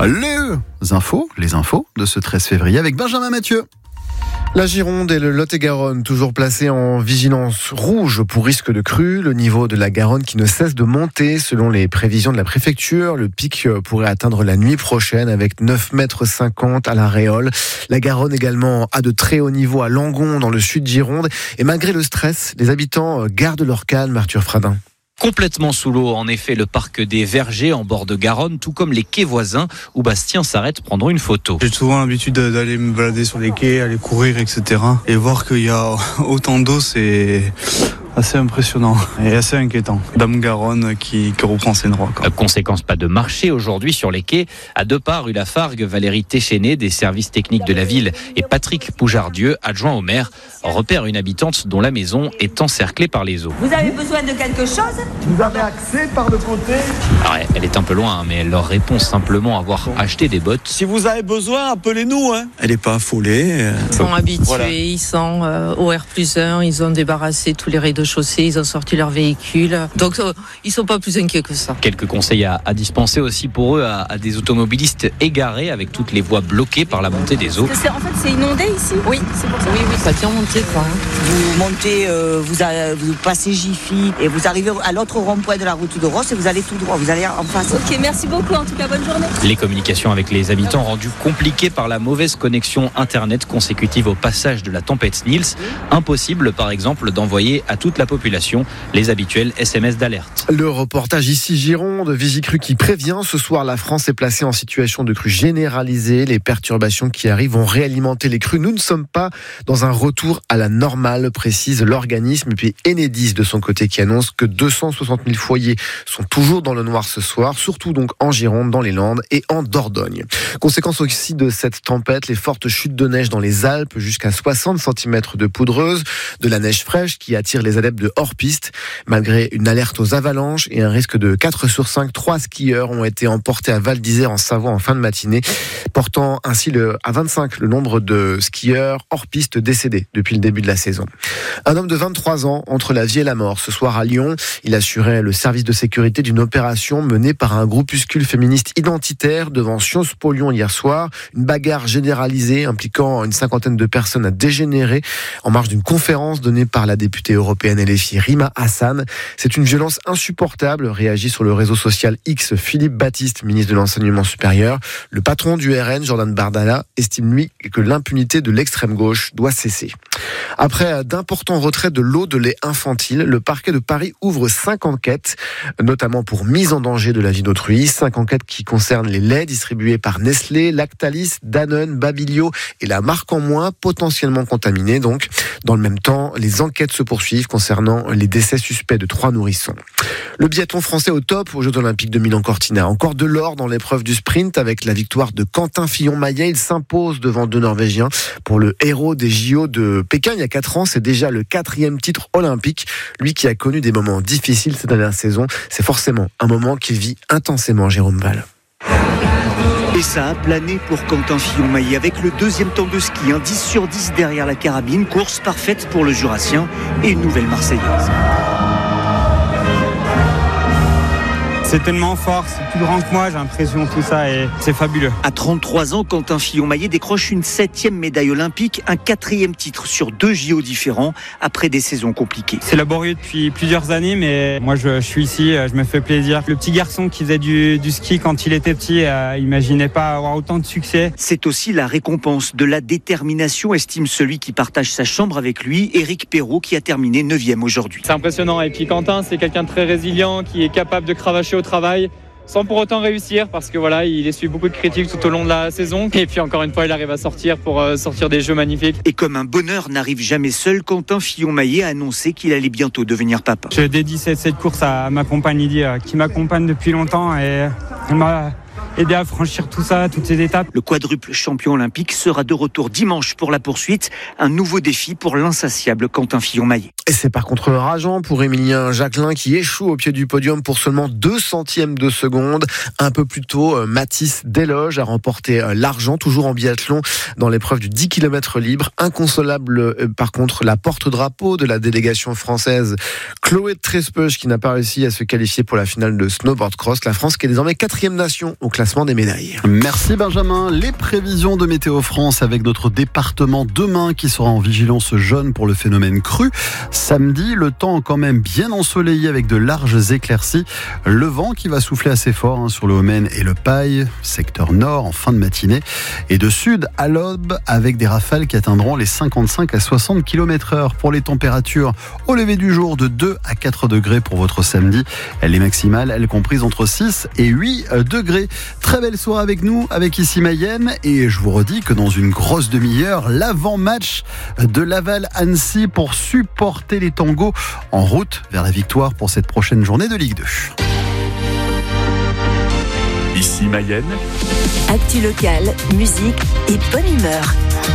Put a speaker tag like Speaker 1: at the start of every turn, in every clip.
Speaker 1: Les infos de ce 13 février avec Benjamin Mathieu.
Speaker 2: La Gironde et le Lot-et-Garonne, toujours placés en vigilance rouge pour risque de crue. Le niveau de la Garonne qui ne cesse de monter selon les prévisions de la préfecture. Le pic pourrait atteindre la nuit prochaine avec 9,50 m à la Réole. La Garonne également a de très hauts niveaux à Langon dans le sud Gironde. Et malgré le stress, les habitants gardent leur calme, Arthur Fradin.
Speaker 3: Complètement sous l'eau, en effet, le parc des Vergers en bord de Garonne, tout comme les quais voisins où Bastien s'arrête prendre une photo.
Speaker 4: J'ai souvent l'habitude d'aller me balader sur les quais, aller courir, etc. Et voir qu'il y a autant d'eau, c'est assez impressionnant et assez inquiétant. Dame Garonne qui reprend ses droits.
Speaker 3: Conséquence, pas de marché aujourd'hui sur les quais. À deux pas, rue Lafargue, Valérie Téchéné des services techniques de la ville et Patrick Poujardieu, adjoint au maire, repère une habitante dont la maison est encerclée par les eaux.
Speaker 5: Vous avez besoin de quelque chose ?
Speaker 6: Vous avez accès par le côté ?
Speaker 3: Alors, elle est un peu loin, mais elle leur répond simplement avoir acheté des bottes.
Speaker 6: Si vous avez besoin, appelez-nous.
Speaker 4: Elle n'est pas affolée.
Speaker 7: Ils sont habitués,
Speaker 4: voilà.
Speaker 7: Ils sont au R+1, ils ont débarrassé tous les rez-de-chaussée, ils ont sorti leur véhicule. Donc ils sont pas plus inquiets que ça.
Speaker 3: Quelques conseils à dispenser aussi pour eux à des automobilistes égarés avec toutes les voies bloquées par la montée des eaux.
Speaker 5: En fait, c'est inondé ici ?
Speaker 7: Oui, c'est pour ça. Oui, ça a bien monté quoi.
Speaker 5: Vous montez, vous passez Jiffy et vous arrivez à l'autre rond-point de la route de Rosse et vous allez tout droit, vous allez en face.
Speaker 8: Ok, merci beaucoup, en tout cas bonne journée.
Speaker 3: Les communications avec les habitants rendues compliquées par la mauvaise connexion internet consécutive au passage de la tempête Nils. Impossible par exemple d'envoyer à toute la population les habituels SMS d'alerte.
Speaker 2: Le reportage ici Gironde, Vigicru qui prévient. Ce soir, la France est placée en situation de crue généralisée. Les perturbations qui arrivent vont réalimenter les crues. Nous ne sommes pas dans un retour à la normale, précise l'organisme. Et puis Enedis de son côté qui annonce que 260 000 foyers sont toujours dans le noir ce soir, surtout donc en Gironde, dans les Landes et en Dordogne. Conséquence aussi de cette tempête, les fortes chutes de neige dans les Alpes, jusqu'à 60 cm de poudreuse, de la neige fraîche qui attire les adeptes de hors-piste. Malgré une alerte aux avalanches et un risque de 4 sur 5, 3 skieurs ont été emportés à Val d'Isère en Savoie en fin de matinée, portant ainsi à 25 le nombre de skieurs hors-piste décédés depuis le début de la saison. Un homme de 23 ans entre la vie et la mort ce soir à Lyon. Il assurait le service de sécurité d'une opération menée par un groupuscule féministe identitaire devant Sciences Po Lyon hier soir. Une bagarre généralisée impliquant une cinquantaine de personnes a dégénéré en marge d'une conférence donnée par la députée européenne LFI Rima Hassan. C'est une violence insupportable, réagit sur le réseau social X Philippe Baptiste, ministre de l'Enseignement supérieur. Le patron du RN, Jordan Bardella, estime lui que l'impunité de l'extrême gauche doit cesser. Après d'importants retraits de lots de lait infantile, le parquet de Paris ouvre 5 enquêtes, notamment pour mise en danger de la vie d'autrui. 5 enquêtes qui concernent les laits distribués par Nestlé, Lactalis, Danone, Babylio et la marque en moins, potentiellement contaminée. Donc, dans le même temps, les enquêtes se poursuivent concernant les décès suspects de 3 nourrissons. Le biathlon français au top aux Jeux Olympiques de Milan-Cortina. Encore de l'or dans l'épreuve du sprint avec la victoire de Quentin Fillon-Maillet. Il s'impose devant 2 Norvégiens. Pour le héros des JO de Pékin il y a 4 ans, c'est déjà le 4e titre olympique. Lui qui a connu des moments difficiles cette dernière saison, c'est forcément un moment qu'il vit intensément, Jérôme Val.
Speaker 9: Et ça a plané pour Quentin Fillon-Maillet avec le 2e temps de ski, 10 sur 10 derrière la carabine, course parfaite pour le Jurassien et une nouvelle Marseillaise.
Speaker 10: C'est tellement fort, c'est plus grand que moi, j'ai l'impression, tout ça, et c'est fabuleux.
Speaker 9: À 33 ans, Quentin Fillon-Maillet décroche une 7e médaille olympique, un 4e titre sur 2 JO différents, après des saisons compliquées.
Speaker 10: C'est laborieux depuis plusieurs années, mais moi je suis ici, je me fais plaisir. Le petit garçon qui faisait du ski quand il était petit, imaginait pas avoir autant de succès.
Speaker 9: C'est aussi la récompense de la détermination, estime celui qui partage sa chambre avec lui, Éric Perrault, qui a terminé 9e aujourd'hui.
Speaker 10: C'est impressionnant, et puis Quentin, c'est quelqu'un de très résilient, qui est capable de cravacher au travail sans pour autant réussir, parce que voilà, il essuie beaucoup de critiques tout au long de la saison, et puis encore une fois il arrive à sortir pour sortir des jeux magnifiques.
Speaker 9: Et comme un bonheur n'arrive jamais seul, Quentin Fillon-Maillet a annoncé qu'il allait bientôt devenir papa.
Speaker 10: Je dédie cette course à ma compagne Lydie, qui m'accompagne depuis longtemps, et elle m'a aidé à franchir tout ça, toutes ces étapes.
Speaker 9: Le quadruple champion olympique sera de retour dimanche pour la poursuite, un nouveau défi pour l'insatiable Quentin Fillon-Maillet.
Speaker 2: Et c'est par contre rageant pour Émilien Jacquelin qui échoue au pied du podium pour seulement 2 centièmes de seconde. Un peu plus tôt, Mathis Desloges a remporté l'argent, toujours en biathlon, dans l'épreuve du 10 km libre. Inconsolable, par contre, la porte-drapeau de la délégation française, Chloé Trespeuch, qui n'a pas réussi à se qualifier pour la finale de snowboard cross. La France qui est désormais 4e nation au classement classement des médailles.
Speaker 1: Merci Benjamin. Les prévisions de Météo France avec notre département demain qui sera en vigilance jaune pour le phénomène crue. Samedi, le temps quand même bien ensoleillé avec de larges éclaircies. Le vent qui va souffler assez fort sur le Haut-Maine et le Paille, secteur nord en fin de matinée. Et de sud à l'aube avec des rafales qui atteindront les 55 à 60 km/h. Pour les températures au lever du jour de 2 à 4 degrés pour votre samedi. Les maximales, elles comprises entre 6 et 8 degrés. Très belle soirée avec nous, avec Ici Mayenne. Et je vous redis que dans une grosse demi-heure, l'avant-match de Laval-Annecy pour supporter les tangos en route vers la victoire pour cette prochaine journée de Ligue 2.
Speaker 11: Ici Mayenne.
Speaker 12: Actu locale, musique et bonne humeur.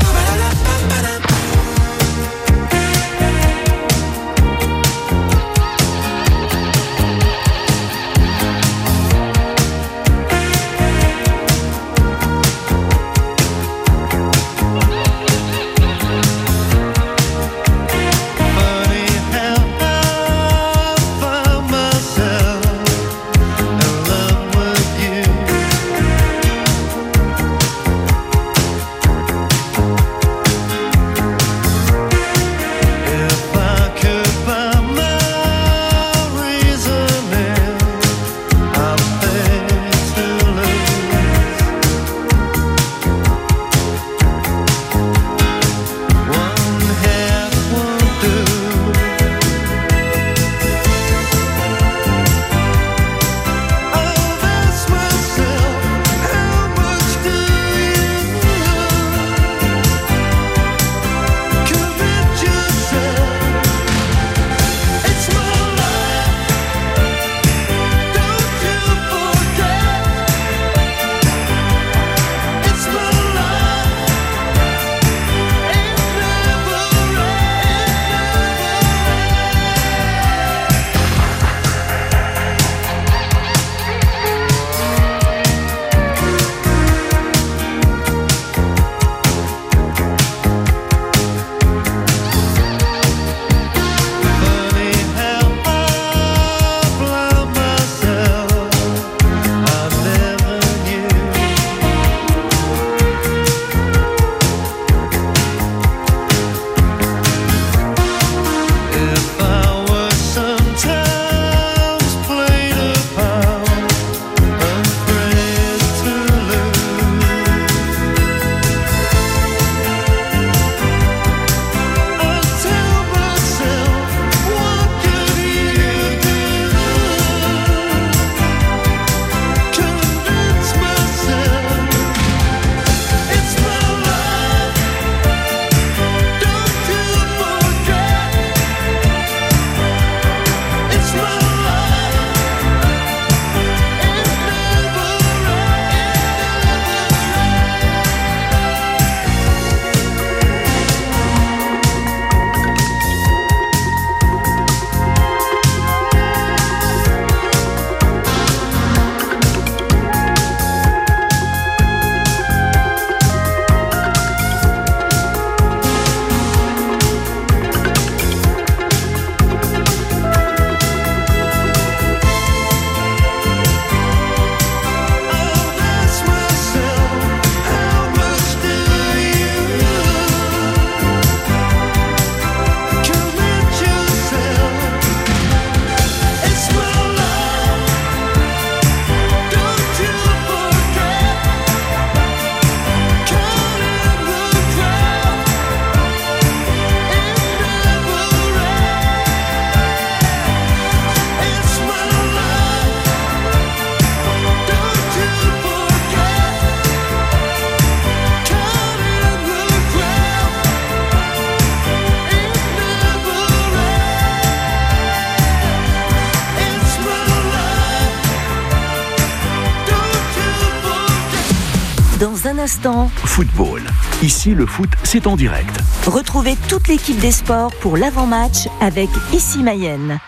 Speaker 12: Dans un instant,
Speaker 11: football. Ici, le foot, c'est en direct.
Speaker 12: Retrouvez toute l'équipe des sports pour l'avant-match avec Ici Mayenne.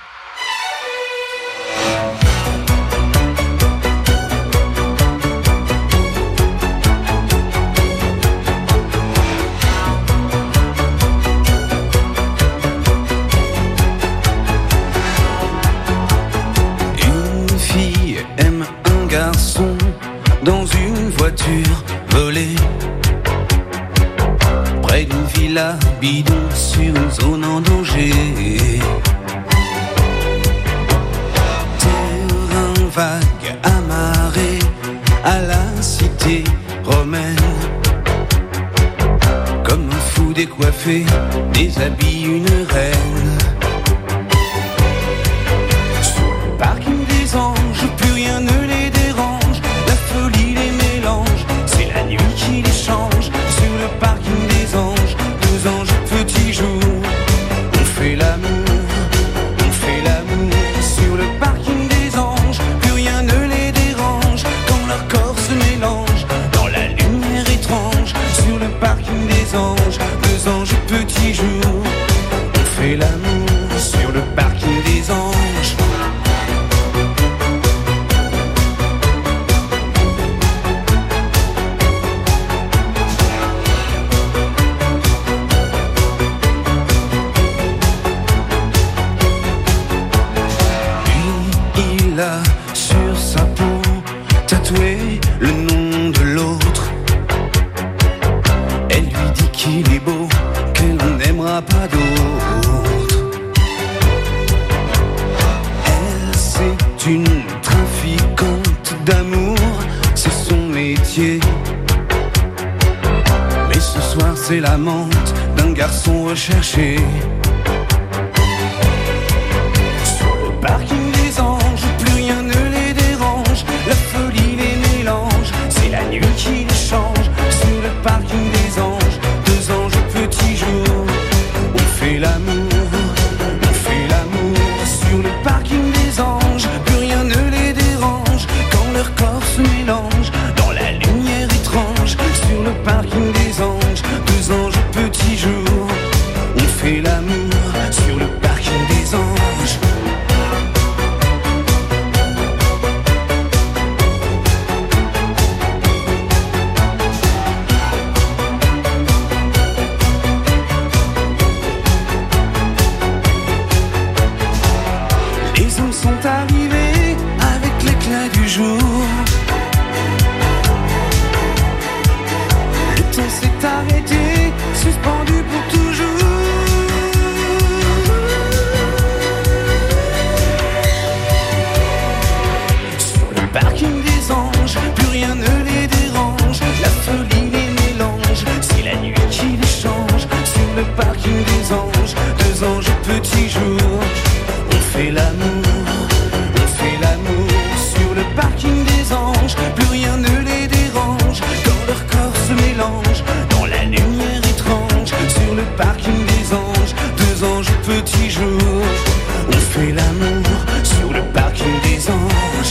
Speaker 13: Une fille aime un garçon. Dans vagues amarrées à la cité romaine. Comme un fou décoiffé, déshabille une reine. Sur le parking des anges, plus rien ne les dérange. La folie les mélange, c'est la nuit qui les change. Sur le parking des anges, 2 anges petits jours. On fait l'amour, on fait l'amour. Sur le parking des anges, plus rien ne les dérange. Quand leur corps se mélange dans la lumière étrange. Sur le parking des anges, 2 anges petits jours. On fait l'amour sur le parking des anges. Lui, il a sur sa peau tatoué le nom de l'autre. Elle lui dit qu'il est beau, qu'elle n'aimera pas d'autre. Elle, c'est une trafiquante d'amour, c'est son métier. Mais ce soir, c'est l'amante d'un garçon recherché. Sur le parking des anges, plus rien ne les dérange. La folie les mélange, c'est la nuit qui les change. Sur le parking des anges, 2 anges petits jours. On fait l'amour, on fait l'amour. Sur le parking des anges, plus rien ne les dérange. Quand leur corps se mélange dans la lumière étrange. Sur le parking des anges, 2 anges petits jours. On fait l'amour sur le parking des anges. Les hommes sont arrivés avec l'éclat du jour. Le temps s'est arrêté, suspendu pour toujours. Sur le parking des anges, plus rien ne les dérange. La folie les mélange, c'est la nuit qui les change. Sur le parking des anges, 2 anges petits jours. On fait l'amour, on fait l'amour. Sur le parking des anges, plus rien ne les dérange. Quand leur corps se mélange dans la lumière étrange. Sur le parking des anges, 2 anges petits jours. On fait l'amour sur le parking des anges.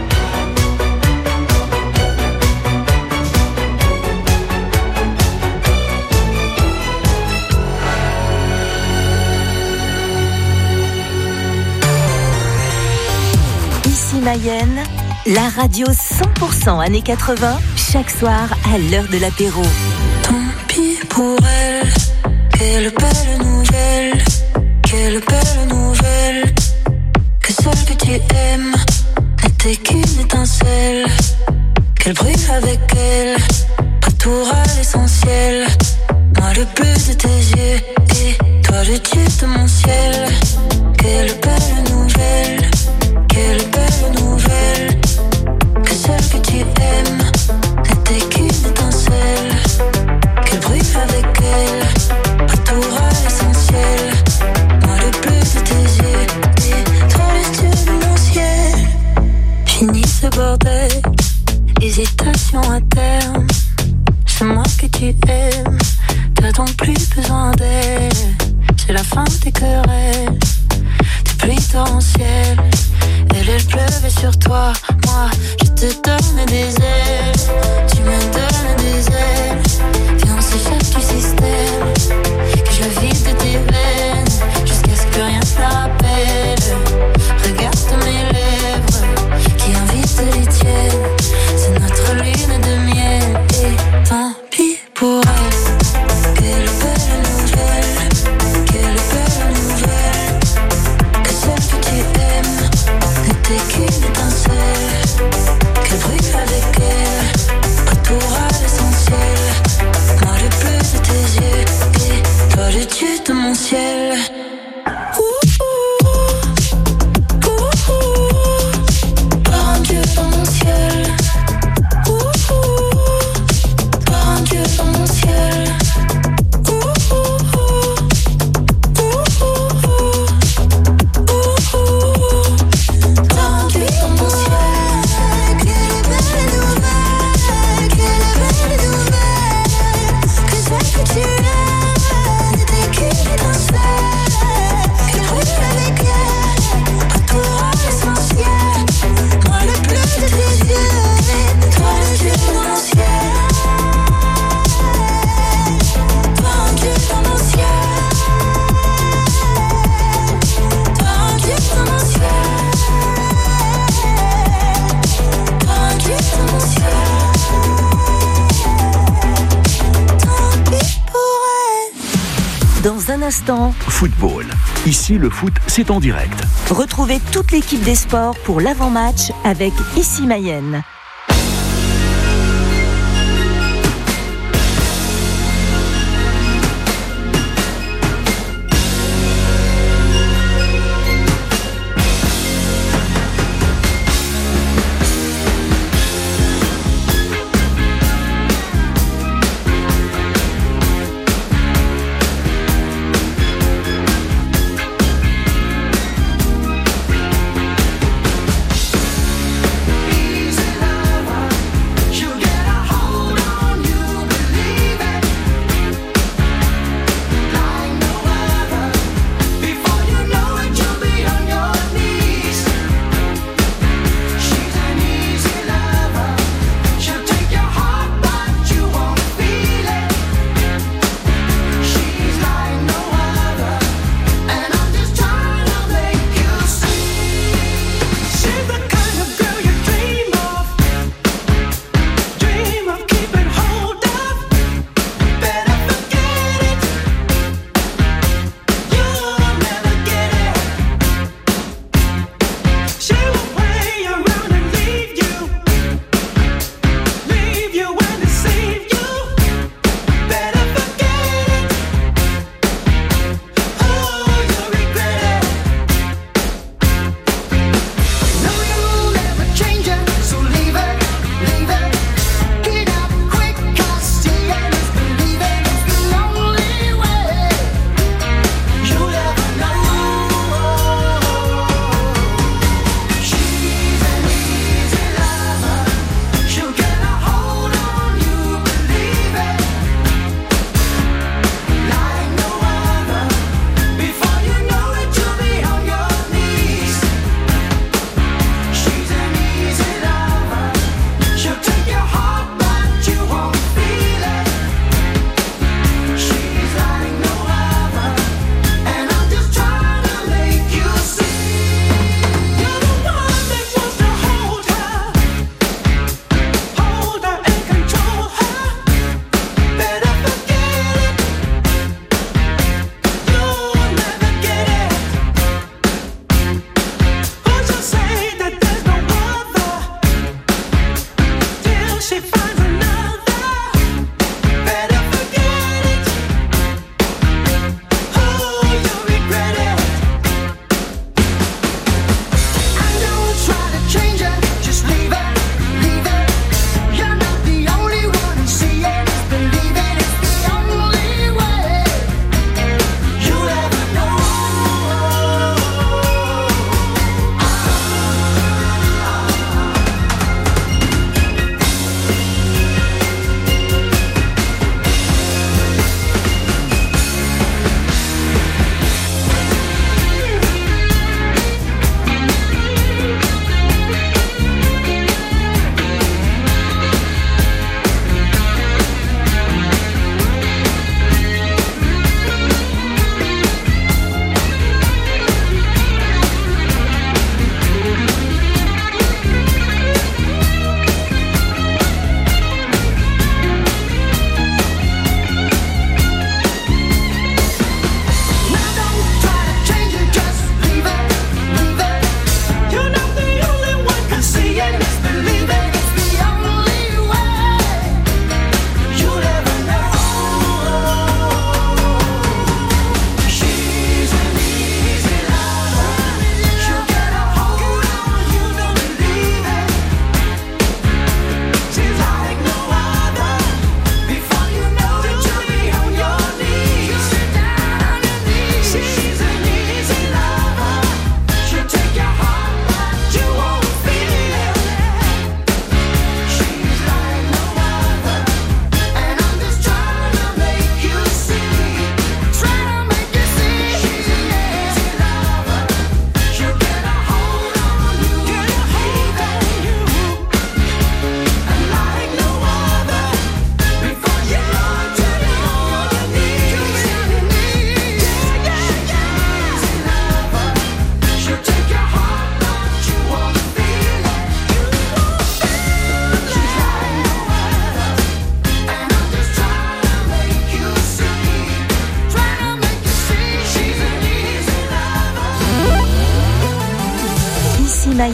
Speaker 12: Ici Mayenne, la radio 100% années 80, chaque soir à l'heure de l'apéro.
Speaker 14: Tant pis pour elle, quelle belle nouvelle, quelle belle nouvelle. Que celle que tu aimes n'était qu'une étincelle. Qu'elle brûle avec elle, retour à l'essentiel. Moi le bleu de tes yeux et toi le dieu de mon ciel. Quelle belle nouvelle, quelle belle nouvelle. Que celle que tu aimes n'était qu'une étincelle. Qu'elle brûle avec elle, retour à l'essentiel. Moi le bleu de tes yeux et toi le dieu de mon ciel. Fini ce bordel, hésitation à terme. C'est moi que tu aimes, t'as donc plus besoin d'elle. C'est la fin des querelles, des pluies torrentielles. Elle pleuvait sur toi, moi je te donne des ailes. Tu me donnes des ailes, viens on s'échappe du système. Que je le vide de tes veines, jusqu'à ce que rien ne la rappelle. Regarde mes lèvres, qui invitent les tiennes. C'est notre lune de miel, et tant pis pour elle. Quelle belle nouvelle, quelle belle nouvelle. Que celle que tu aimes n'était qu'une étincelle. Qu'elle brûle avec elle.
Speaker 12: Dans un instant,
Speaker 11: Football. Ici, le foot, c'est en direct.
Speaker 12: retrouvez toute l'équipe des sports pour l'avant-match avec Ici Mayenne.
Speaker 13: Easy life.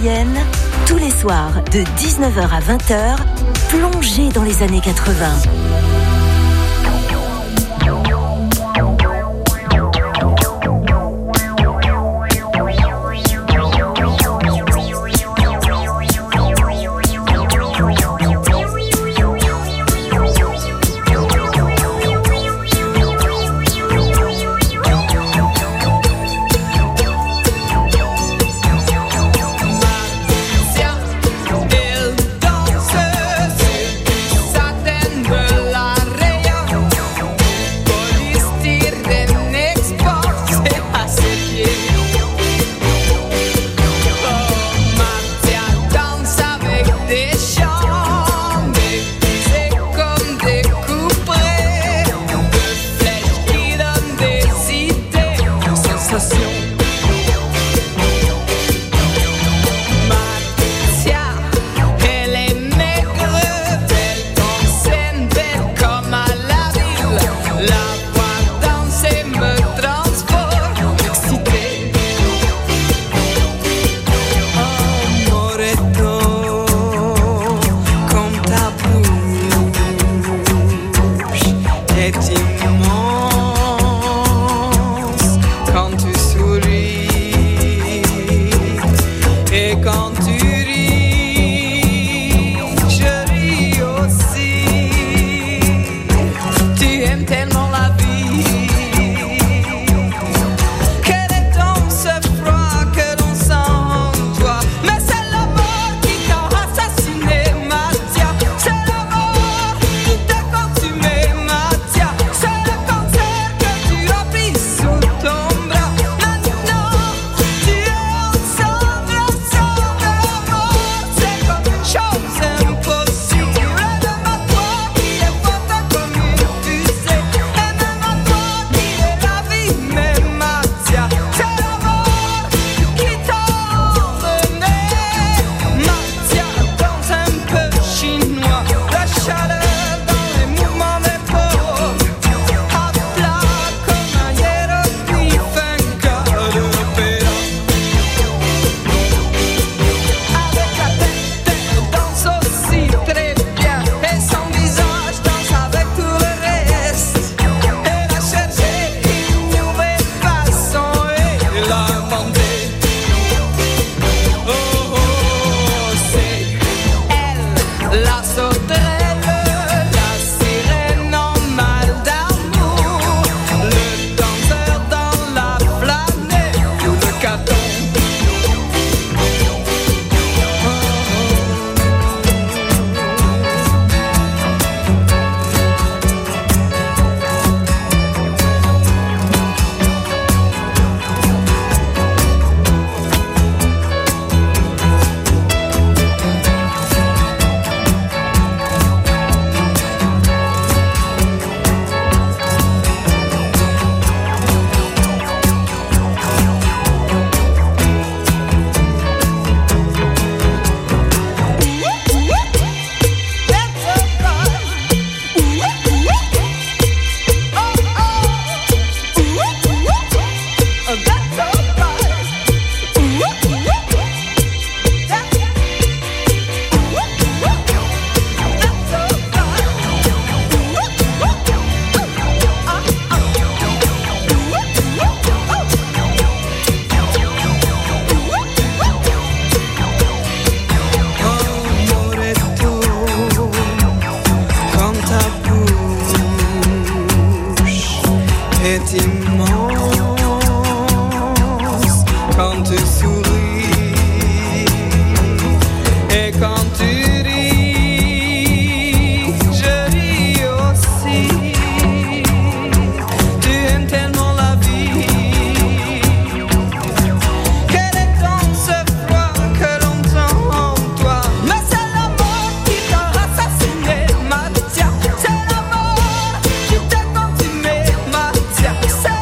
Speaker 12: moyenne, tous les soirs de 19h à 20h, plongez dans les années 80.
Speaker 15: C'est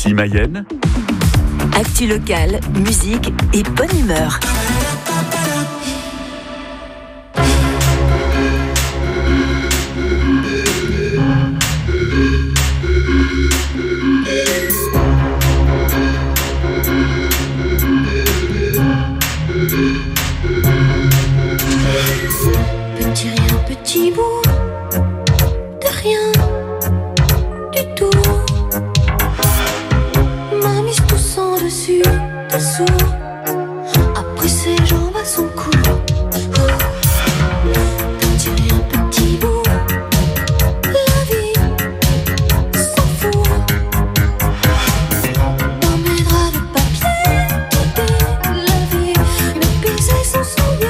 Speaker 11: Ici Mayenne.
Speaker 12: Actu locale, musique et bonne humeur.
Speaker 14: Petit rien, petit bout de rien du tout. M'a mise tout sang dessus, dessous. Après ses jambes à son cou. Petit rien, petit bout. La vie s'en fout. Dans mes draps de papier, la vie me pisait sans souvenir.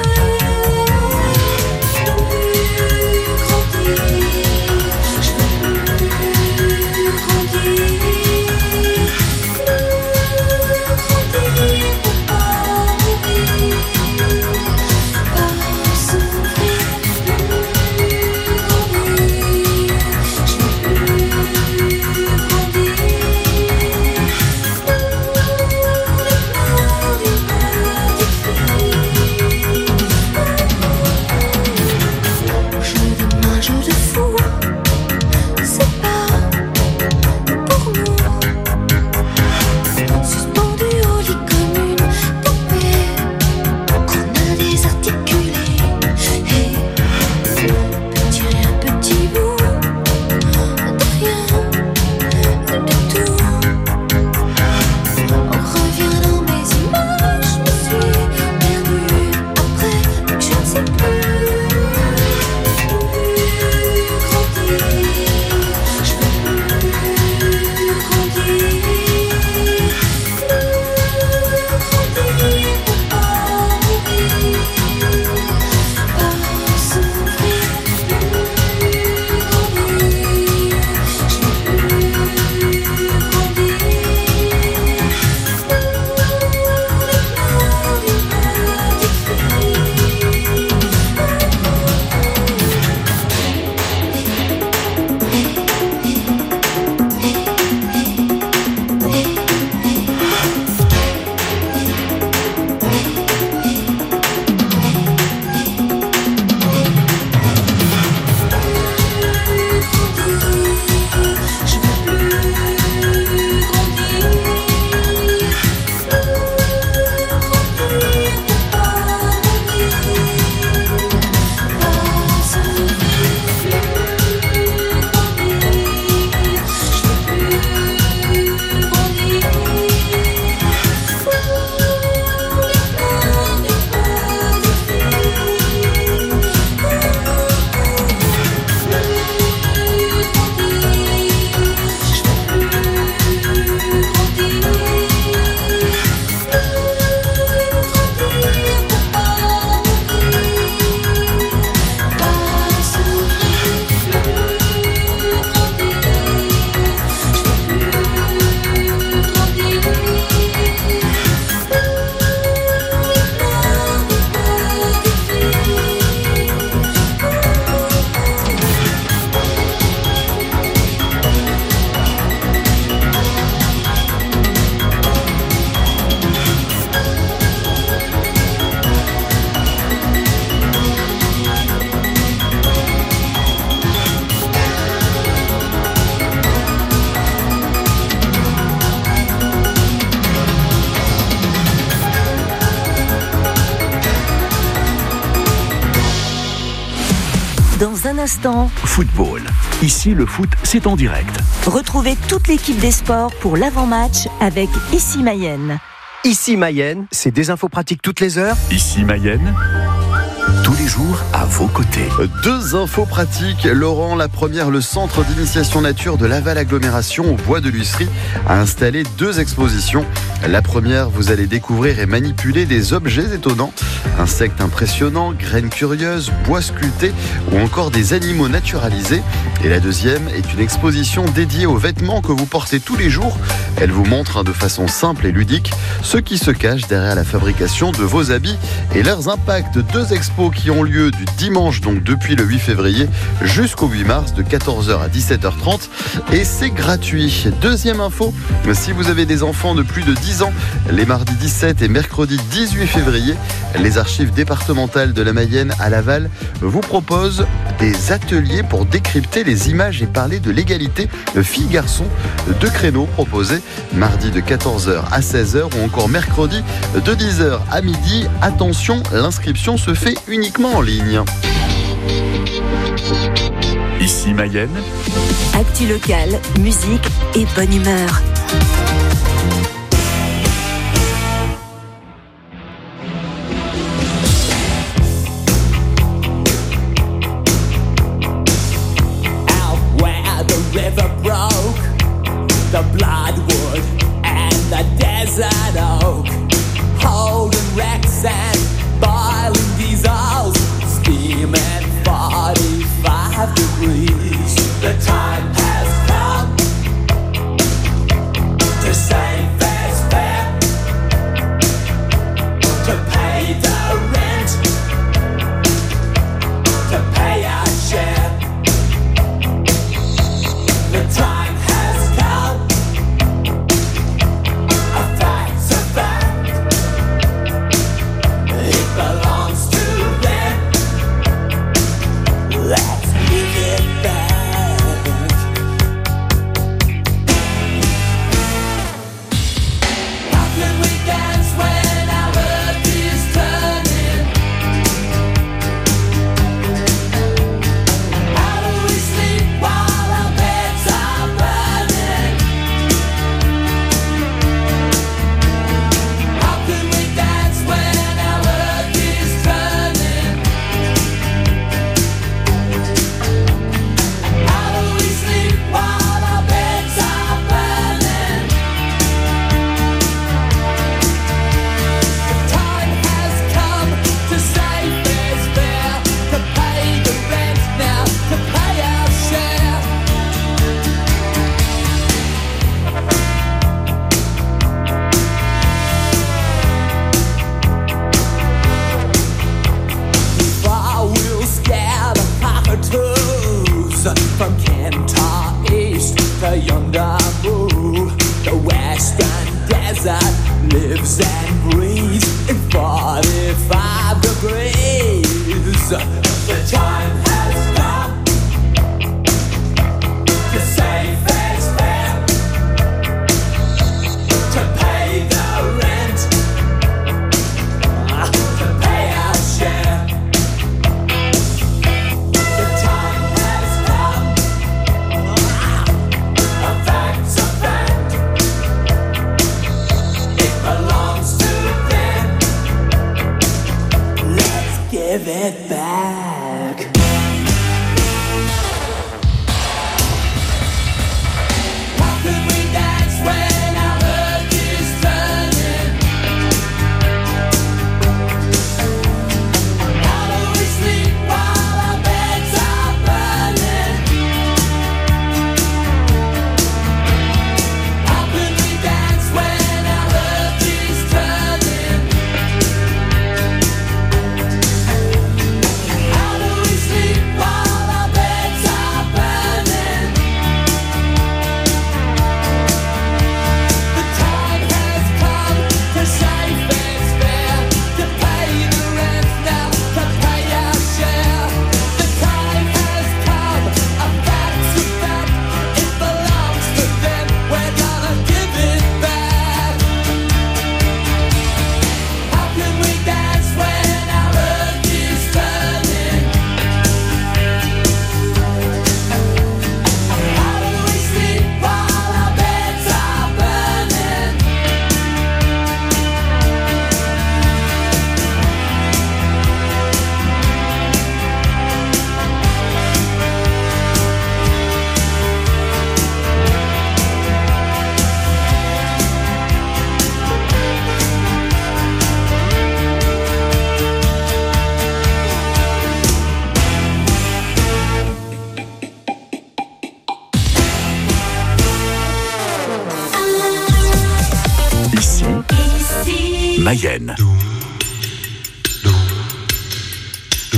Speaker 12: Dans un instant,
Speaker 11: Football. Ici, le foot, c'est en direct.
Speaker 12: retrouvez toute l'équipe des sports pour l'avant-match avec Ici Mayenne.
Speaker 15: Ici Mayenne, c'est des infos pratiques toutes les heures.
Speaker 11: Ici Mayenne, tous les jours à vos côtés.
Speaker 1: Deux infos pratiques. Laurent, la première, le centre d'initiation nature de Laval Agglomération au bois de l'Huisserie a installé deux expositions. La première, vous allez découvrir et manipuler des objets étonnants, insectes impressionnants, graines curieuses, bois sculptés ou encore des animaux naturalisés. Et la deuxième est une exposition dédiée aux vêtements que vous portez tous les jours. Elle vous montre de façon simple et ludique ce qui se cache derrière la fabrication de vos habits et leurs impacts. Deux expos qui ont lieu du dimanche, donc depuis le 8 février jusqu'au 8 mars, de 14h à 17h30. Et c'est gratuit. Deuxième info, si vous avez des enfants de plus de 10 ans, les mardis 17 et mercredi 18 février, les archives départementales de la Mayenne à Laval vous proposent des ateliers pour décrypter les images et parler de l'égalité filles-garçons. 2 créneaux proposés mardi de 14h à 16h ou encore mercredi de 10h à midi. Attention, l'inscription se fait uniquement en ligne.
Speaker 11: Ici Mayenne.
Speaker 12: Actu locale, musique et bonne humeur.
Speaker 13: River broke, the bloodwood and the desert oak, holding wrecks and boiling diesels, steaming 45 degrees. The time has come to save fair's fair, to pay the rent, to pay our share. The time has come. A fact's a fact. It belongs to them. Let's give it back. How can we dance when our earth is turning? How do we sleep while our beds are burning? How can we dance when our earth is turning? How do we sleep while our beds are burning? The time has come to save fair's fair, to pay the rent now, to pay our share. I will scare the cockatoos from Kentar East to yonder Boo. The western desert lives and breathes in 45 degrees. The time has come to save fair's fair, to pay the rent, to pay our share. The time has come. A fact's a fact. It belongs to them. Let's give it back. How can we dance when our earth is turning? How do we sleep while our beds are burning? How can we dance when our earth is turning? How do we sleep while our beds are burning? The time has come to save fair's fair, to pay the rent now, to pay our share. The time has come. A fact's a fact. It belongs to them. We're gonna give it back. How can we dance when our earth is turning? How do we sleep while our beds are burning?
Speaker 11: Ici Mayenne.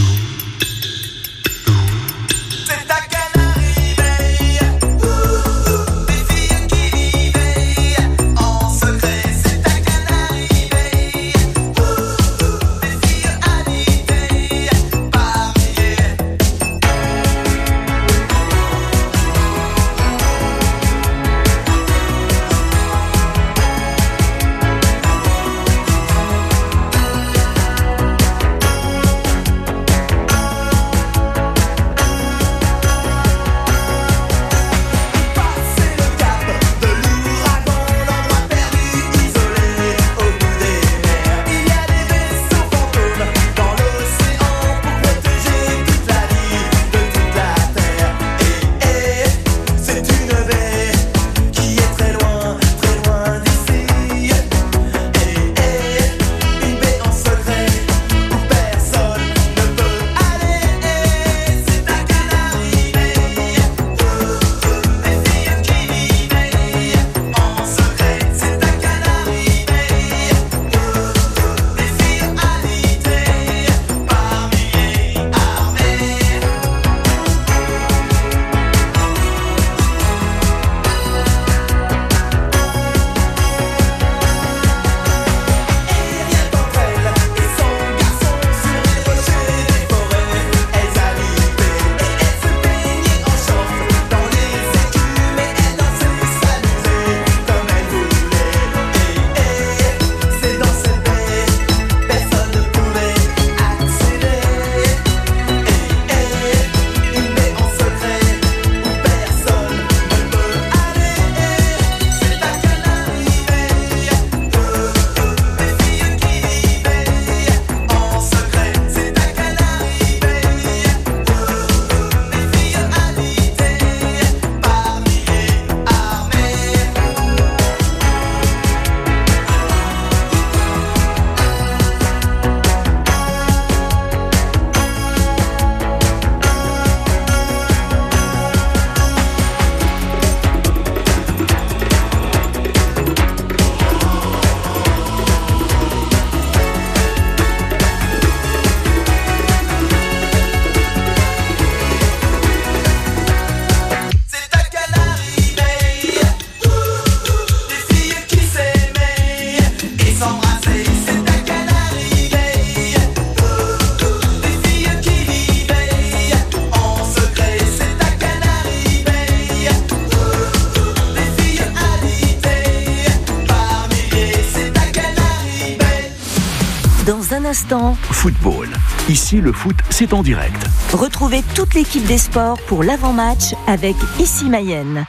Speaker 12: un instant.
Speaker 11: Football. Ici, le foot, c'est en direct.
Speaker 12: Retrouvez toute l'équipe des sports pour l'avant-match avec Ici Mayenne.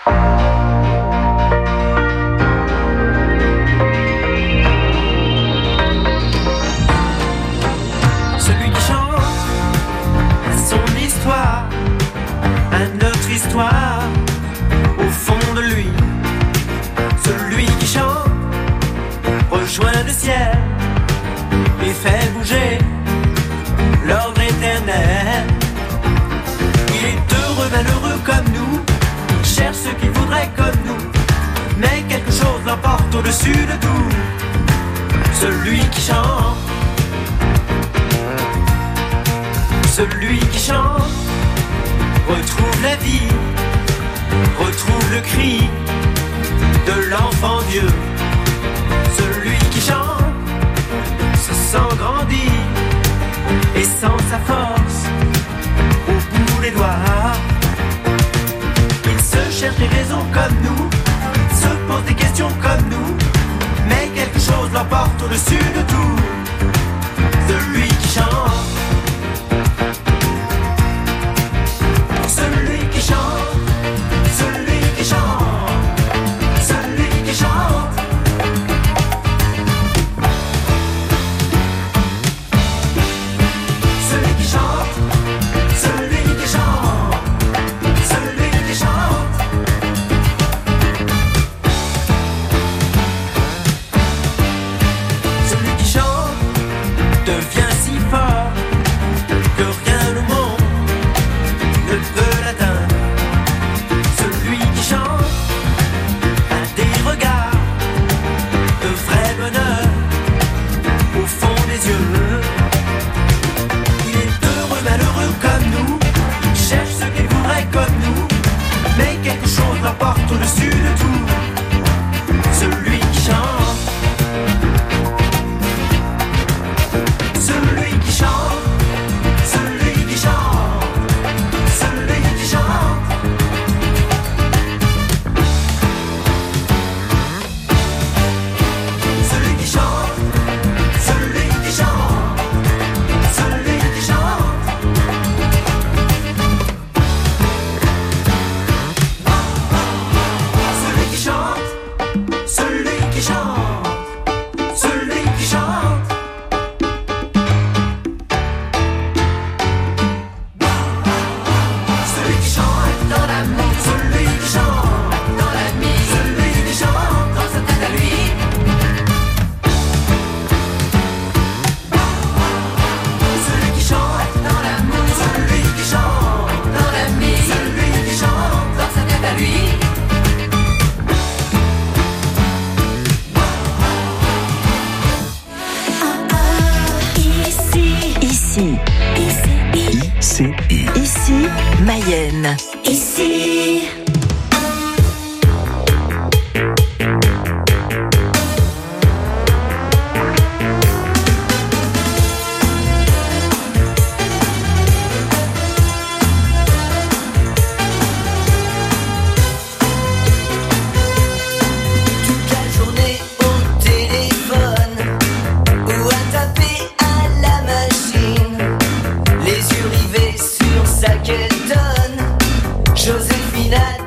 Speaker 13: Celui qui chante son histoire, à notre histoire, au fond de lui. Celui qui chante rejoint le ciel et fait bouger l'ordre éternel. Il est heureux, malheureux comme nous, il cherche ce qu'il voudrait comme nous, mais quelque chose l'emporte au-dessus de tout. Celui qui chante, celui qui chante, retrouve la vie, retrouve le cri de l'enfant Dieu. Celui qui chante se sent grandir et sent sa force au bout des doigts. Il se cherche des raisons comme nous, se pose des questions comme nous, mais quelque chose l'emporte au-dessus de tout. Celui qui chante, celui qui chante, celui qui chante, celui qui chante. Celui qui chante, celui qui chante, celui qui chante. Celui qui chante devient si fort que rien au monde ne peut l'atteindre. Celui qui chante a des regards de vrai bonheur au fond des yeux. Il est heureux, malheureux comme nous, il cherche ce qu'il voudrait comme nous, mais quelque chose l'emporte au-dessus de tout. Celui qui chante, celui qui chante, celui qui chante, celui qui chante. Celui qui chante, celui qui chante, celui qui chante. Celui qui chante, celui qui chante, celui qui chante. Celui qui chante dans l'amour, celui qui chante dans la nuit, celui qui chante dans sa tête à lui. Celui qui chante dans l'amour, celui qui chante dans la nuit, celui qui chante dans sa tête à lui.
Speaker 12: Ici,
Speaker 11: ICI.
Speaker 12: ici Mayenne.
Speaker 14: Ici.
Speaker 13: Toute la journée au téléphone ou à taper à la machine, les yeux rivés sur sa quête donne. Joséphine a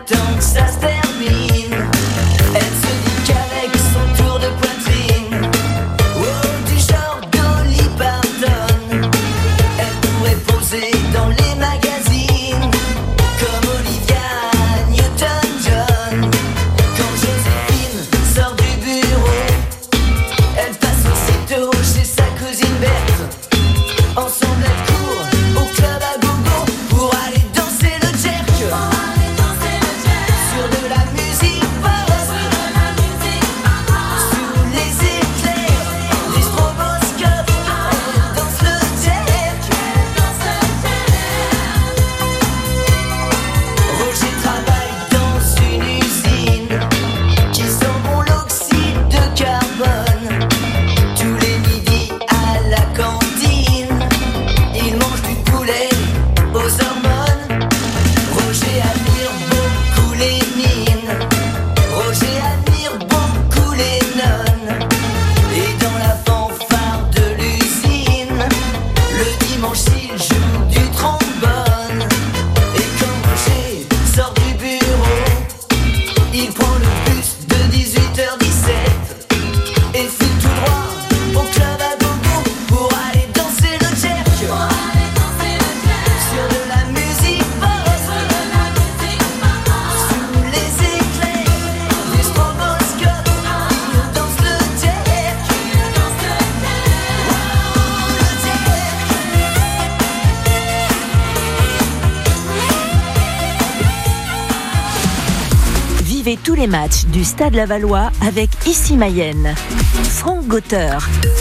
Speaker 12: les matchs du Stade Lavallois avec Ici Mayenne. Franck Gauteur.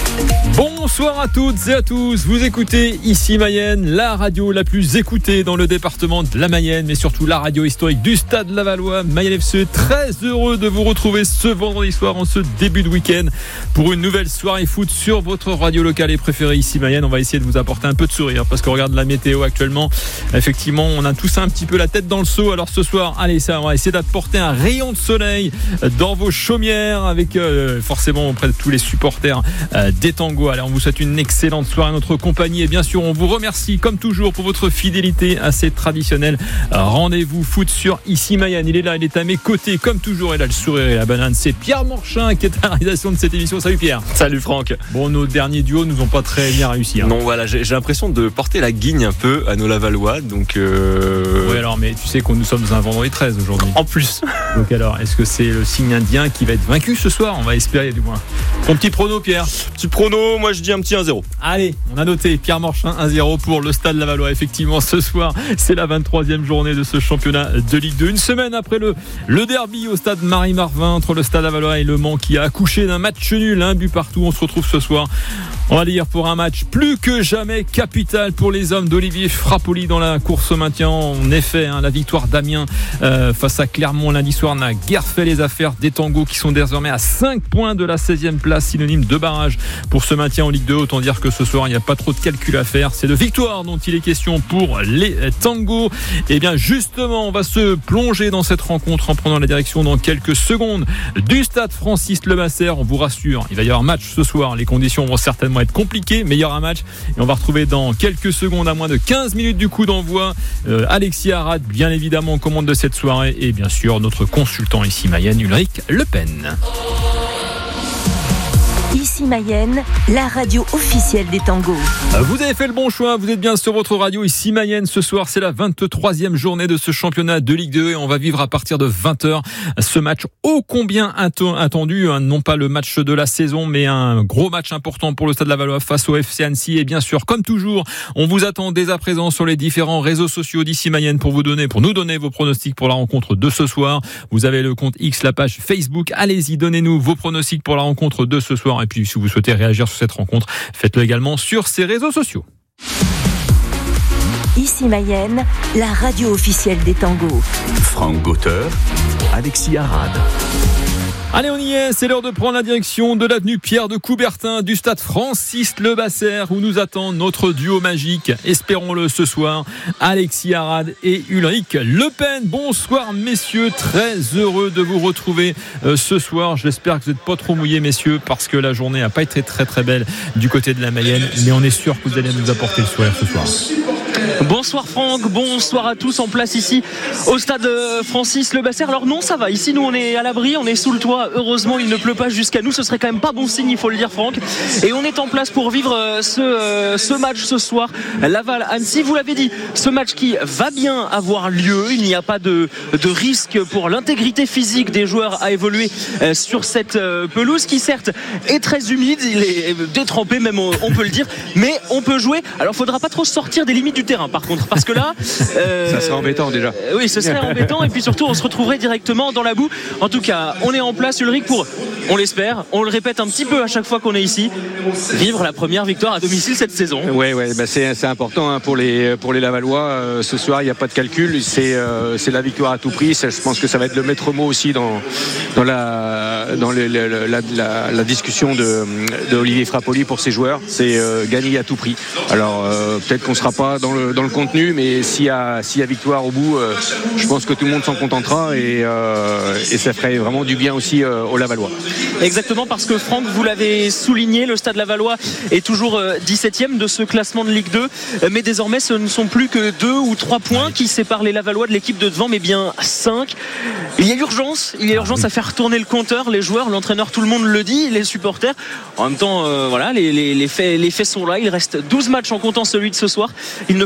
Speaker 16: Bonsoir à toutes et à tous, vous écoutez Ici Mayenne, la radio la plus écoutée dans le département de la Mayenne, mais surtout la radio historique du Stade Lavallois. Mayenne FC, très heureux de vous retrouver ce vendredi soir en ce début de week-end pour une nouvelle soirée foot sur votre radio locale et préférée Ici Mayenne. On va essayer de vous apporter un peu de sourire parce qu'on regarde la météo actuellement. Effectivement, on a tous un petit peu la tête dans le seau. Alors ce soir, allez, ça, on va essayer d'apporter un rayon de soleil dans vos chaumières avec forcément auprès de tous les supporters des Tangos. Allez, on vous souhaite une excellente soirée à notre compagnie et bien sûr on vous remercie comme toujours pour votre fidélité à ces traditionnels rendez-vous foot sur Ici Mayenne. Il est là, il est à mes côtés comme toujours, il a le sourire et la banane. C'est Pierre Morchin qui est à la réalisation de cette émission. Salut Pierre.
Speaker 17: Salut Franck.
Speaker 16: Bon, nos derniers duos nous ont pas très bien réussi.
Speaker 17: Non, voilà, j'ai l'impression de porter la guigne un peu à nos Lavallois, donc.
Speaker 16: Oui, alors, mais tu sais qu'on nous sommes dans un vendredi 13 aujourd'hui.
Speaker 17: En plus.
Speaker 16: Donc alors, est-ce que c'est le signe indien qui va être vaincu ce soir ? On va espérer du moins. Ton petit prono, Pierre ?
Speaker 17: Petit prono, moi je dis un petit 1-0.
Speaker 16: Allez, on a noté Pierre Morchin 1-0 pour le Stade Lavallois. Effectivement, ce soir, c'est la 23e journée de ce championnat de Ligue 2. Une semaine après le derby au stade Marie-Marvin entre le Stade Lavallois et Le Mans qui a accouché d'un match nul, un but partout. On se retrouve ce soir, on va dire, pour un match plus que jamais capital pour les hommes d'Olivier Frappoli dans la course au maintien. En effet, la victoire d'Amiens face à Clermont lundi soir n'a guère fait les affaires des Tangos qui sont désormais à 5 points de la 16e place, synonyme de barrage pour ce maintien en Ligue 2. Autant dire que ce soir, il n'y a pas trop de calcul à faire. C'est de victoire dont il est question pour les Tangos. Et bien justement, on va se plonger dans cette rencontre en prenant la direction dans quelques secondes du stade Francis Levasseur. On vous rassure, il va y avoir match ce soir. Les conditions vont certainement être compliquées, mais il y aura un match. Et on va retrouver dans quelques secondes, à moins de 15 minutes du coup d'envoi, Alexis Arad, bien évidemment en commande de cette soirée. Et bien sûr, notre consultant ici Mayenne, Ulrich Le Pen.
Speaker 12: Ici Mayenne, la radio officielle des Tangos.
Speaker 16: Vous avez fait le bon choix, vous êtes bien sur votre radio Ici Mayenne. Ce soir, c'est la 23e journée de ce championnat de Ligue 2 et on va vivre à partir de 20h ce match ô combien attendu, non pas le match de la saison, mais un gros match important pour le Stade Lavallois face au FC Annecy. Et bien sûr, comme toujours, on vous attend dès à présent sur les différents réseaux sociaux d'Ici Mayenne pour nous donner vos pronostics pour la rencontre de ce soir. Vous avez le compte X, la page Facebook. Allez-y, donnez-nous vos pronostics pour la rencontre de ce soir. Et puis, si vous souhaitez réagir sur cette rencontre, faites-le également sur ces réseaux sociaux.
Speaker 12: Ici Mayenne, la radio officielle des Tangos.
Speaker 11: Franck Gauteur, Alexis Arad.
Speaker 16: Allez, on y est, c'est l'heure de prendre la direction de l'avenue Pierre de Coubertin du stade Francis Levasseur où nous attend notre duo magique, espérons-le ce soir, Alexis Arad et Ulrich Le Pen. Bonsoir messieurs, très heureux de vous retrouver ce soir. J'espère que vous n'êtes pas trop mouillés messieurs parce que la journée n'a pas été très très belle du côté de la Mayenne, mais on est sûr que vous allez nous apporter le sourire ce soir.
Speaker 18: Bonsoir Franck, bonsoir à tous en place ici au stade Francis Levasseur. Alors non, ça va, ici nous on est à l'abri, on est sous le toit, heureusement il ne pleut pas jusqu'à nous, ce serait quand même pas bon signe, il faut le dire Franck. Et on est en place pour vivre ce match ce soir, Laval-Annecy. Vous l'avez dit, ce match qui va bien avoir lieu, il n'y a pas de risque pour l'intégrité physique des joueurs à évoluer sur cette pelouse qui certes est très humide, il est détrempé même on peut le dire, mais on peut jouer. Alors il faudra pas trop sortir des limites du terrain par contre, parce que là
Speaker 17: ça serait embêtant déjà.
Speaker 18: Oui, ce serait embêtant et puis surtout on se retrouverait directement dans la boue. En tout cas, on est en place Ulrich pour, on l'espère, on le répète un petit peu à chaque fois qu'on est ici, vivre la première victoire à domicile cette saison.
Speaker 17: Ouais, bah c'est important pour les Lavallois. Ce soir, il n'y a pas de calcul, c'est la victoire à tout prix. Je pense que ça va être le maître mot aussi dans la discussion de Olivier Frappoli pour ses joueurs. C'est gagner à tout prix. Alors peut-être qu'on ne sera pas dans le contenu, mais s'il y a victoire au bout, je pense que tout le monde s'en contentera et ça ferait vraiment du bien aussi aux Lavallois.
Speaker 18: Exactement, parce que Franck, vous l'avez souligné, le Stade Lavallois est toujours 17e de ce classement de Ligue 2, mais désormais ce ne sont plus que 2 ou 3 points qui séparent les Lavallois de l'équipe de devant, mais bien 5. Il y a urgence à faire tourner le compteur, les joueurs, l'entraîneur, tout le monde le dit, les supporters. En même temps, voilà, les faits sont là, il reste 12 matchs en comptant celui de ce soir. Il ne faut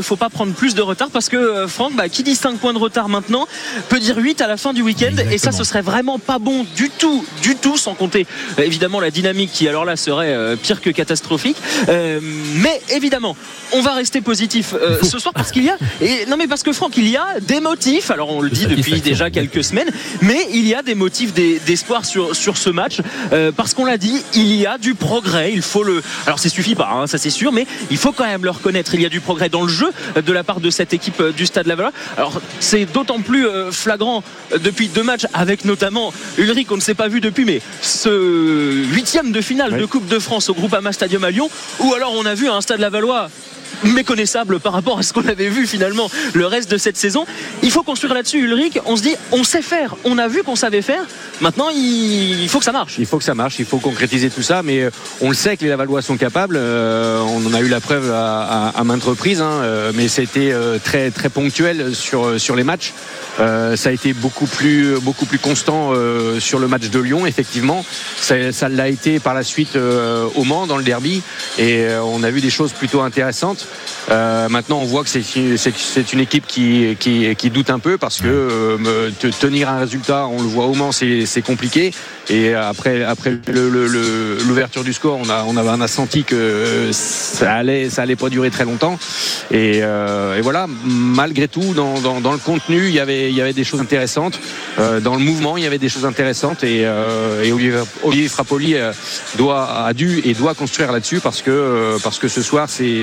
Speaker 18: faut pas prendre plus de retard parce que Franck, qui dit 5 points de retard maintenant peut dire 8 à la fin du week-end. Exactement. Et ça, ce serait vraiment pas bon du tout, sans compter évidemment la dynamique qui alors là serait pire que catastrophique. Mais évidemment, on va rester positif ce soir parce qu'il y a parce que Franck, il y a des motifs. Alors on le dit depuis déjà quelques semaines, mais il y a des motifs d'espoir sur ce match parce qu'on l'a dit, il y a du progrès. Il faut alors ça suffit pas, ça c'est sûr, mais il faut quand même le reconnaître. Il y a du progrès dans le jeu de la part de cette équipe du Stade Lavallois. Alors c'est d'autant plus flagrant depuis 2 matchs avec notamment Ulrich, on ne s'est pas vu depuis, mais ce 8e de finale de Coupe de France au Groupama Stadium à Lyon, où alors on a vu un Stade Lavallois méconnaissable par rapport à ce qu'on avait vu finalement le reste de cette saison. Il faut construire là-dessus, Ulrich. On se dit, on sait faire, on a vu qu'on savait faire, maintenant il faut que ça marche.
Speaker 17: Il faut concrétiser tout ça, mais on le sait que les Lavallois sont capables, on en a eu la preuve à maintes reprises, mais ça a été très, très ponctuel sur les matchs. Ça a été beaucoup plus constant sur le match de Lyon, effectivement. Ça l'a été par la suite au Mans dans le derby, et on a vu des choses plutôt intéressantes. Maintenant on voit que c'est une équipe qui doute un peu parce que tenir un résultat, on le voit au Mans, c'est compliqué, et après l'ouverture du score on a senti que ça allait pas durer très longtemps, et voilà, malgré tout dans le contenu il y avait des choses intéressantes, dans le mouvement il y avait des choses intéressantes, et Olivier Frappoli doit construire là-dessus parce que ce soir c'est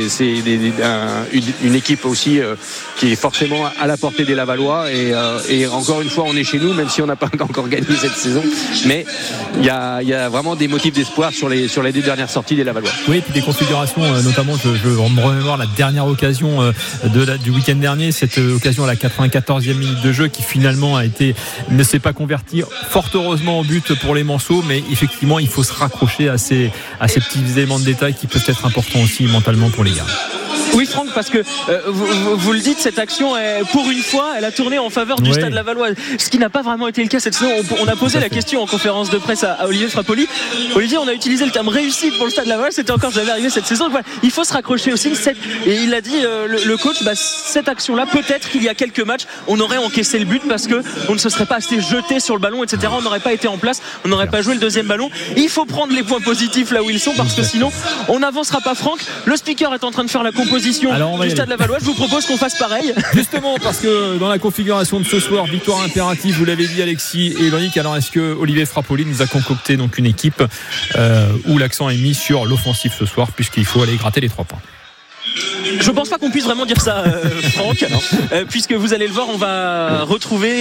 Speaker 17: une équipe aussi qui est forcément à la portée des Lavallois, et encore une fois on est chez nous, même si on n'a pas encore gagné cette saison, mais il y a vraiment des motifs d'espoir sur les 2 dernières sorties des Lavallois.
Speaker 16: Oui, et puis des configurations, notamment je me remémore la dernière occasion du week-end dernier, cette occasion à la 94e minute de jeu qui finalement ne s'est pas convertie, fort heureusement, en but pour les Manceaux, mais effectivement il faut se raccrocher à ces petits éléments de détail qui peuvent être importants aussi mentalement pour les gars.
Speaker 18: Oui, Franck, parce que vous le dites, cette action, pour une fois, elle a tourné en faveur du Stade Lavallois, ce qui n'a pas vraiment été le cas cette saison. On a posé la question en conférence de presse à Olivier Frappoli. Olivier, on a utilisé le terme réussite pour le Stade Lavallois, c'était encore jamais arrivé cette saison. Voilà, il faut se raccrocher aussi. Et il a dit, le coach, cette action-là, peut-être qu'il y a quelques matchs, on aurait encaissé le but parce qu'on ne se serait pas assez jeté sur le ballon, etc. On n'aurait pas été en place, on n'aurait pas joué le deuxième ballon. Il faut prendre les points positifs là où ils sont, parce que sinon, on n'avancera pas. Franck, le speaker est en train de faire la composition du Stade Lavallois. Je vous propose qu'on fasse pareil.
Speaker 16: Justement, parce que dans la configuration de ce soir, victoire impérative, vous l'avez dit Alexis et Ulrich. Alors est-ce que Olivier Frappoli nous a concocté donc une équipe où l'accent est mis sur l'offensif ce soir, puisqu'il faut aller gratter les 3 points?
Speaker 18: Je pense pas qu'on puisse vraiment dire ça, Franck, puisque vous allez le voir, on va retrouver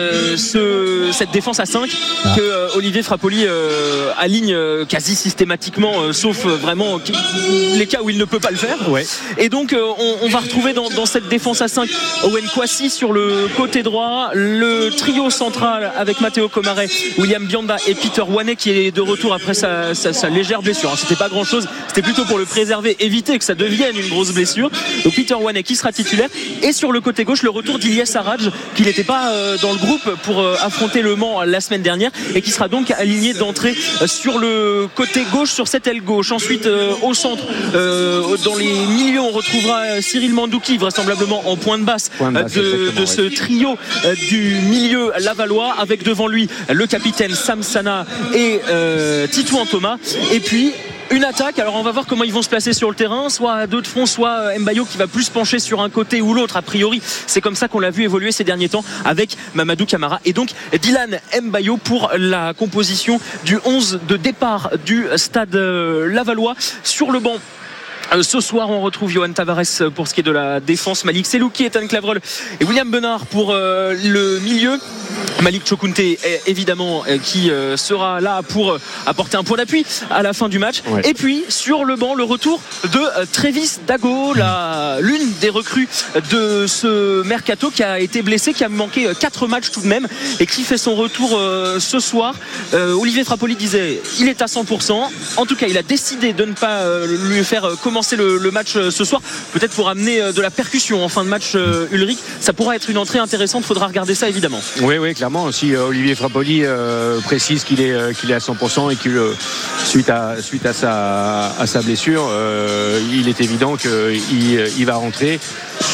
Speaker 18: cette défense à 5 que Olivier Frappoli aligne quasi systématiquement, sauf vraiment les cas où il ne peut pas le faire. Et donc on va retrouver dans cette défense à 5 Owen Kwasi sur le côté droit, le trio central avec Matteo Comare, William Bianda et Peter Wanet qui est de retour après sa légère blessure. C'était pas grand chose, c'était plutôt pour le préserver, éviter que ça devienne une grosse blessure. Donc Peter Wanet qui sera titulaire, et sur le côté gauche le retour d'Ilyes Araj qui n'était pas dans le groupe pour affronter le Mans la semaine dernière, et qui sera donc aligné d'entrée sur le côté gauche, sur cette aile gauche. Ensuite au centre, dans les milieux, on retrouvera Cyril Mandouki vraisemblablement en point de basse de ce trio du milieu lavallois, avec devant lui le capitaine Sam Sana et Titouan Thomas, et puis une attaque. Alors on va voir comment ils vont se placer sur le terrain, soit à 2 de front, soit Mbayo qui va plus pencher sur un côté ou l'autre. A priori c'est comme ça qu'on l'a vu évoluer ces derniers temps, avec Mamadou Camara et donc Dylan Mbayo pour la composition du 11 de départ du Stade Lavallois. Sur le banc ce soir, on retrouve Johan Tavares pour ce qui est de la défense, Malik Selouki, Ethan Clavreul et William Benard pour le milieu. Malik Chokunte évidemment qui sera là pour apporter un point d'appui à la fin du match. Et puis sur le banc, le retour de Travis Dago, l'une des recrues de ce mercato, qui a été blessé, qui a manqué 4 matchs tout de même, et qui fait son retour ce soir. Olivier Frappoli disait il est à 100%. En tout cas, il a décidé de ne pas lui faire commencer le match ce soir, peut-être pour amener de la percussion en fin de match. Ulrich, ça pourra être une entrée intéressante, faudra regarder ça évidemment.
Speaker 17: Oui, clairement. Si Olivier Frappoli précise qu'il est à 100% et que suite à sa blessure, il est évident qu'il va rentrer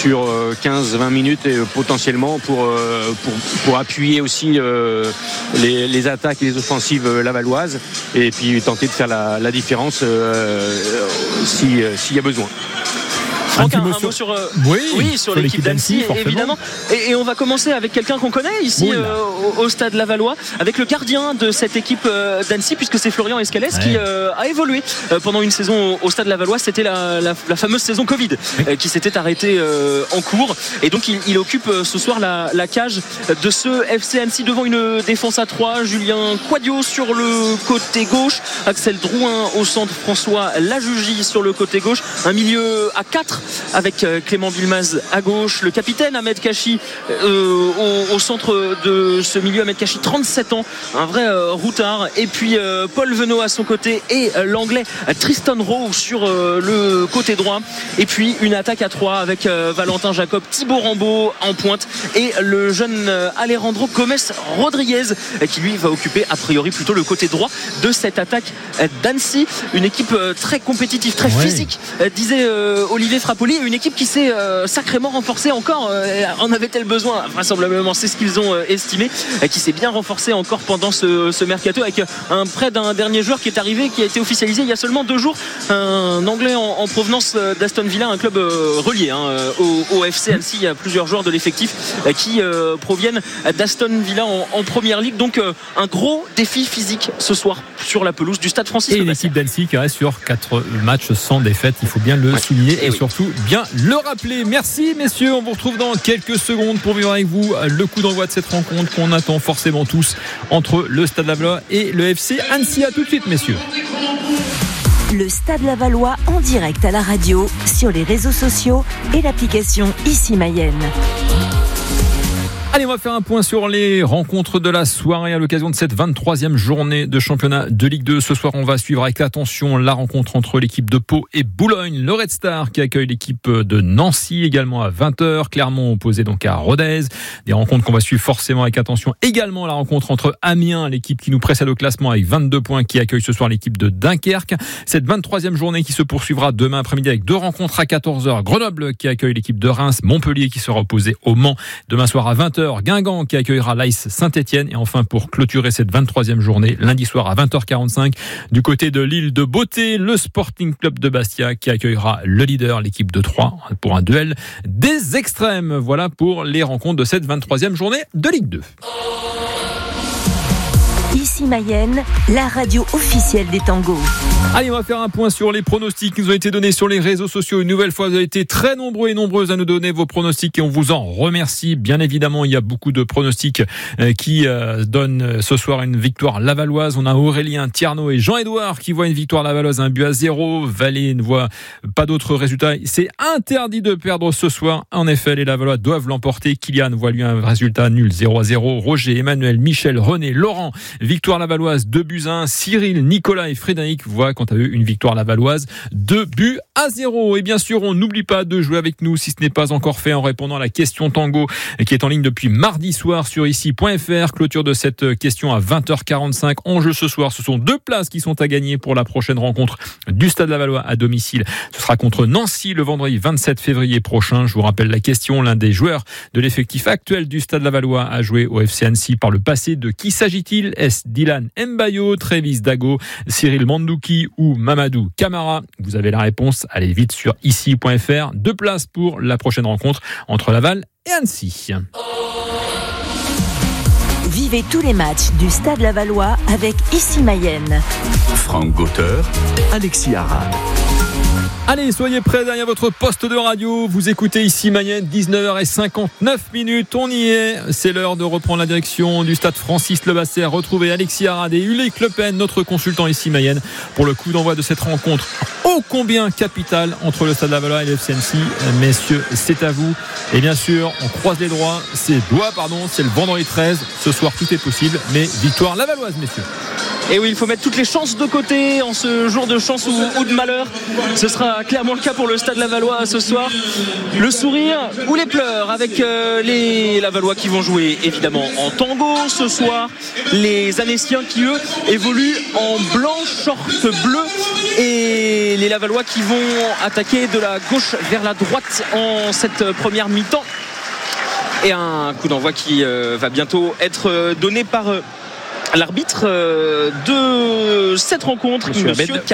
Speaker 17: sur 15-20 minutes et potentiellement pour appuyer aussi les attaques et les offensives lavalloises et puis tenter de faire la différence s'il y a besoin.
Speaker 18: Franck, un mot sur, sur l'équipe d'Annecy, évidemment. Et on va commencer avec quelqu'un qu'on connaît ici au Stade Lavallois, avec le gardien de cette équipe d'Annecy, puisque c'est Florian Escalès qui a évolué pendant une saison au Stade Lavallois. C'était la fameuse saison Covid qui s'était arrêtée en cours. Et donc il occupe ce soir la cage de ce FC Annecy devant une défense à 3. Julien Quadio sur le côté gauche, Axel Drouin au centre, François Lajugie sur le côté gauche, un milieu à 4 avec Clément Villemaz à gauche, le capitaine Ahmed Kachi au centre de ce milieu. Ahmed Kachi, 37 ans, un vrai routard, et puis Paul Venot à son côté et l'anglais Tristan Rowe sur le côté droit, et puis une attaque à 3 avec Valentin Jacob, Thibaut Rambaud en pointe et le jeune Alejandro Gomez Rodriguez qui lui va occuper a priori plutôt le côté droit de cette attaque d'Annecy. Une équipe très compétitive, très physique, disait Olivier Frappoli, une équipe qui s'est sacrément renforcée encore. En avait-elle besoin? Vraisemblablement, c'est ce qu'ils ont estimé, qui s'est bien renforcée encore pendant ce mercato, avec un prêt d'un dernier joueur qui est arrivé, qui a été officialisé il y a seulement 2 jours, un anglais en provenance d'Aston Villa, un club relié au FC Annecy. Il y a plusieurs joueurs de l'effectif qui proviennent d'Aston Villa en première ligue. Donc un gros défi physique ce soir sur la pelouse du Stade Francis.
Speaker 16: Et l'équipe d'Annecy qui reste sur 4 matchs sans défaite, il faut bien le souligner et surtout bien le rappeler. Merci messieurs, on vous retrouve dans quelques secondes pour vivre avec vous le coup d'envoi de cette rencontre qu'on attend forcément tous entre le Stade Lavallois et le FC Annecy. À tout de suite messieurs.
Speaker 12: Le Stade Lavallois en direct à la radio, sur les réseaux sociaux et l'application Ici Mayenne.
Speaker 16: Allez, on va faire un point sur les rencontres de la soirée à l'occasion de cette 23e journée de championnat de Ligue 2. Ce soir, on va suivre avec attention la rencontre entre l'équipe de Pau et Boulogne. Le Red Star qui accueille l'équipe de Nancy également à 20h. Clermont opposé donc à Rodez. Des rencontres qu'on va suivre forcément avec attention. Également la rencontre entre Amiens, l'équipe qui nous précède au classement avec 22 points, qui accueille ce soir l'équipe de Dunkerque. Cette 23e journée qui se poursuivra demain après-midi avec 2 rencontres à 14h. Grenoble qui accueille l'équipe de Reims. Montpellier qui sera opposé au Mans demain soir à 20h. Guingamp qui accueillera l'AS Saint-Etienne. Et enfin, pour clôturer cette 23e journée, lundi soir à 20h45, du côté de l'île de Beauté, le Sporting Club de Bastia qui accueillera le leader, l'équipe de Troyes, pour un duel des extrêmes. Voilà pour les rencontres de cette 23e journée de Ligue 2.
Speaker 12: Ici Mayenne, la radio officielle des tangos.
Speaker 16: Allez, on va faire un point sur les pronostics qui nous ont été donnés sur les réseaux sociaux. Une nouvelle fois, vous avez été très nombreux et nombreuses à nous donner vos pronostics et on vous en remercie. Bien évidemment, il y a beaucoup de pronostics qui donnent ce soir une victoire lavalloise. On a Aurélien, Tierno et Jean-Édouard qui voient une victoire lavalloise, 1-0. Valé ne voit pas d'autres résultats. C'est interdit de perdre ce soir. En effet, les Lavallois doivent l'emporter. Kylian voit lui un résultat nul, 0-0. Roger, Emmanuel, Michel, René, Laurent, victoire lavalloise, 2-1. Cyril, Nicolas et Frédéric voient quant à eux une victoire lavalloise, 2-0. Et bien sûr, on n'oublie pas de jouer avec nous si ce n'est pas encore fait en répondant à la question tango qui est en ligne depuis mardi soir sur ici.fr. Clôture de cette question à 20h45. En jeu ce soir, ce sont 2 places qui sont à gagner pour la prochaine rencontre du Stade Lavallois à domicile. Ce sera contre Nancy le vendredi 27 février prochain. Je vous rappelle la question. L'un des joueurs de l'effectif actuel du Stade Lavallois a joué au FC Annecy par le passé. De qui s'agit-il? Est-ce Dylan Mbayo, Trévis Dago, Cyril Mandouki ou Mamadou Camara? Vous avez la réponse. Allez vite sur ici.fr. 2 places pour la prochaine rencontre entre Laval et Annecy.
Speaker 12: Vivez tous les matchs du Stade Lavallois avec Ici Mayenne.
Speaker 11: Franck Gauteur, Alexis Arad.
Speaker 16: Allez, soyez prêts derrière votre poste de radio. Vous écoutez Ici Mayenne, 19h59. On y est. C'est l'heure de reprendre la direction du Stade Francis Lebasser. Retrouvez Alexis Arad et Ulrich Le Pen, notre consultant Ici Mayenne, pour le coup d'envoi de cette rencontre ô combien capitale entre le Stade Lavallois et le FC Annecy. Messieurs, c'est à vous. Et bien sûr, on croise les doigts. C'est le vendredi 13. Ce soir, tout est possible. Mais victoire lavalloise, messieurs.
Speaker 18: Et oui, il faut mettre toutes les chances de côté en ce jour de chance ou de malheur. Ce sera clairement le cas pour le Stade Lavallois ce soir. Le sourire ou les pleurs avec les Lavallois qui vont jouer évidemment en tango ce soir. Les Annéciens qui eux évoluent en blanc, short bleu. Et les Lavallois qui vont attaquer de la gauche vers la droite en cette première mi-temps. Et un coup d'envoi qui va bientôt être donné par l'arbitre de cette rencontre, Monsieur